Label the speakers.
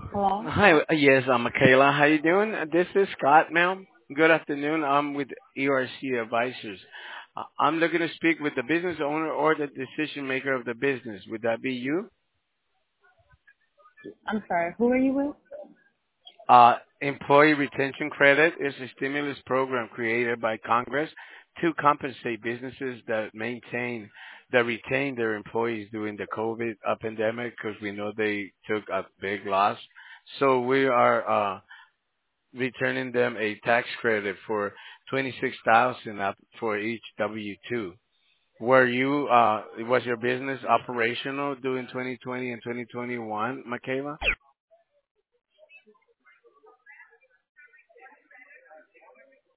Speaker 1: Hello?
Speaker 2: Hi, yes, I'm Michaela. How you doing? This is Scott, ma'am. Good afternoon. I'm with ERC Advisors. I'm looking to speak with the business owner or the decision maker of the business. Would that be you?
Speaker 1: I'm sorry, who are you with?
Speaker 2: Employee retention credit is a stimulus program created by Congress to compensate businesses that retain their employees during the COVID pandemic because we know they took a big loss. So we are returning them a tax credit for 26,000 up for each W-2. Was your business operational during 2020 and 2021, Michaela?